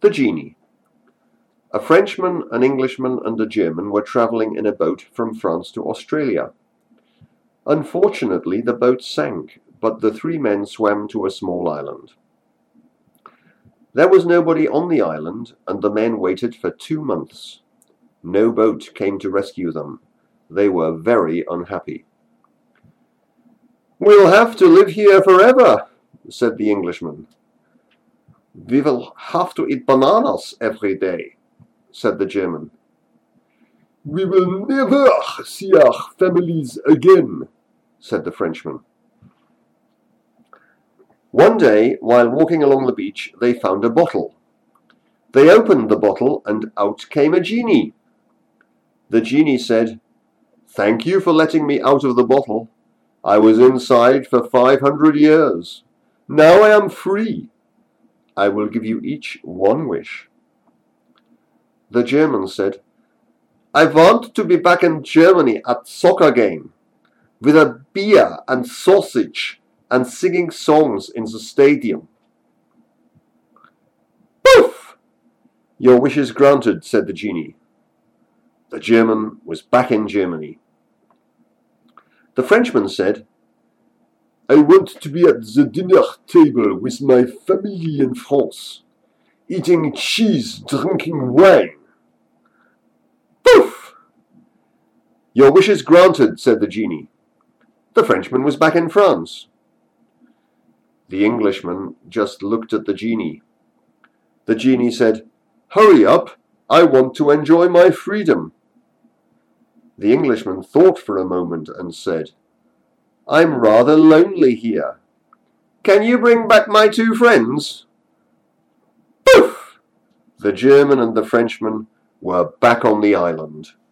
The Genie. A Frenchman, an Englishman, and a German were travelling in a boat from France to Australia. Unfortunately, the boat sank, but the three men swam to a small island. There was nobody on the island, and the men waited for 2 months. No boat came to rescue them. They were very unhappy. "We'll have to live here forever," said the Englishman. "We will have to eat bananas every day," said the German. "We will never see our families again," said the Frenchman. One day, while walking along the beach, they found a bottle. They opened the bottle, and out came a genie. The genie said, "Thank you for letting me out of the bottle. I was inside for 500 years. Now I am free. I will give you each one wish." The German said, "I want to be back in Germany at soccer game, with a beer and sausage and singing songs in the stadium." "Poof! Your wish is granted," said the genie. The German was back in Germany. The Frenchman said, "I want to be at the dinner table with my family in France, eating cheese, drinking wine." "Poof! Your wish is granted," said the genie. The Frenchman was back in France. The Englishman just looked at the genie. The genie said, "Hurry up, I want to enjoy my freedom." The Englishman thought for a moment and said, "I'm rather lonely here. Can you bring back my 2 friends?" Poof! The German and the Frenchman were back on the island.